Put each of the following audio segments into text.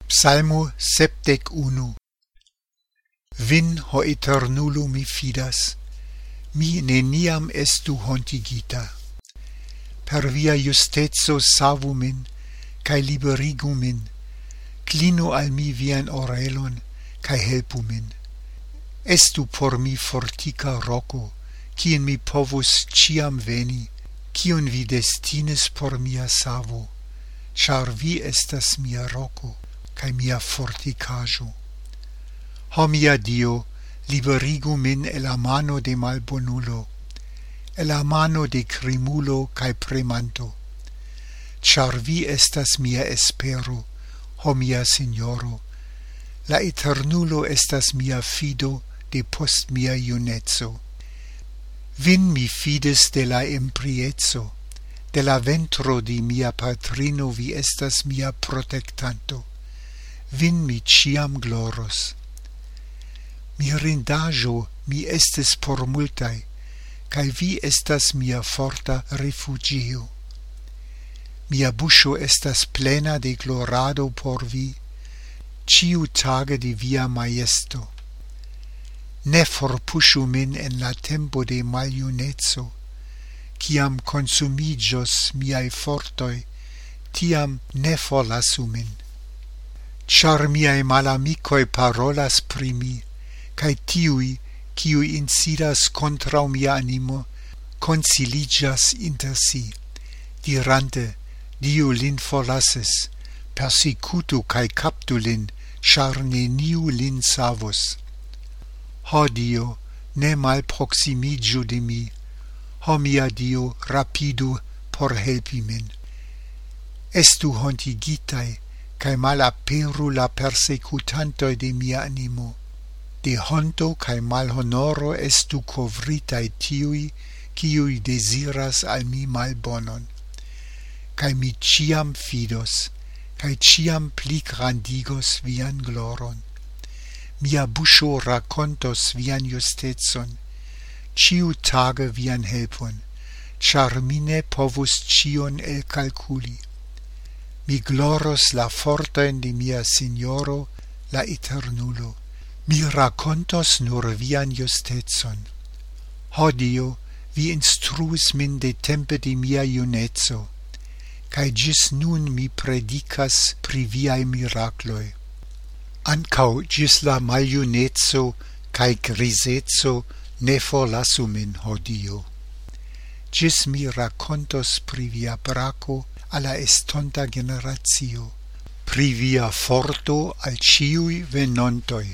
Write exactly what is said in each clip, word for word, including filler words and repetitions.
Psalmo sepdek unu. Vin ho eternulo mi fidas, mi neniam estu hontigita. Per via justezo savu min, cae liberigu min, clinu al mi vian orelon, cae helpu min. Estu por mi fortica roco, cien mi povus ciam veni, cion vi destines por mia savo, char vi estas mia roco, cae mia forticajo. Ho mia Dio, liberigu min el la mano de malbonulo, el la mano de crimulo cae premanto, char vi estas mia espero, ho mia Signoro, la eternulo estas mia fido de post mia iunezo. Vin mi fides de la empriezzo, de la ventro di mia patrino vi estas mia protectanto, vin mi ciam gloros. Mirindajo mi estis por multae, cae vi estas mia forta refugio. Mia buscio estas plena de glorado por vi, ciu tage de via maiesto. Ne forpushu min en la tempo de maliunezzo, ciam consumigios miai fortoi, tiam ne forlasu min. Char miai malamicoi parolas pri mi, cae tiui, ciui insidas contra mia animo, conciligas inter si, dirante, Dio lin forlasis, persecutu cae captu lin, char neniu lin savus. Ho Dio, ne mal proximigiu de mi, ho mia Dio, rapidu por helpi min. Estu hontigitae, cae mal aperu la persecutantoi de mia animo. De honto cae malhonoro estu covritae tiui, ciui desiras al mi malbonon. Cae mi ciam fidos, cae ciam pli grandigos vian gloron. Mia buscio racontos vian justezon, ciu tage vian helpon, char mi ne povus cion el calculi. Mi gloros la forten de mia Signoro, la eternulo. Mi racontos nur vian justezon. Ho Dio, vi instruis min de tempe de mia iunezo, cae gis nun mi predicas pri viae miracloi. Ancau gis la maliunezzo cae grisezzo ne forlasu min, ho Dio. Gis mi racontos pri via braco alla estonta generatio, pri via forto al ciui venontoi.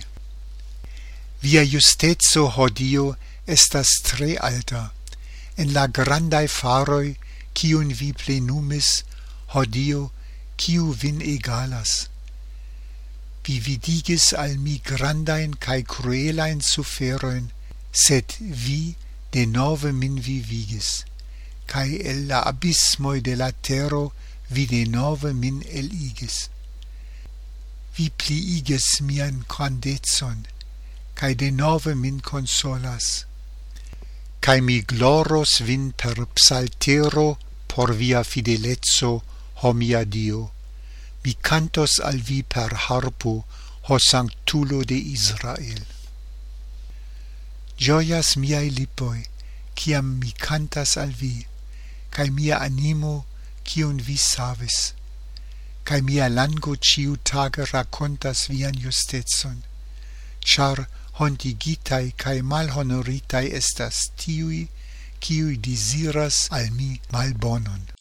Via justezzo, ho Dio, estas tre alta, en la grandae faroi, ciun vi plenumis, ho Dio, ciu vin egalas. Vi vidigis al mi grandain cae cruelain suferoin, sed vi de nove min vivigis, cae el la abismoi de la tero vi de nove min eligis. Vi pliigis mian grandezon, cae de nove min consolas, cae mi gloros vin per psaltero por via fidelezzo, ho mia Dio. Mi cantos al vi per harpo, ho sanctulo de Israel. Gioias miai lipoi, ciam mi cantas al vi, cae mia animo, cion vi savis, cae mia lango ciu tage racontas vian justezon, char hontigitae cae malhonoritae estas tiui, ciui desiras al mi malbonon.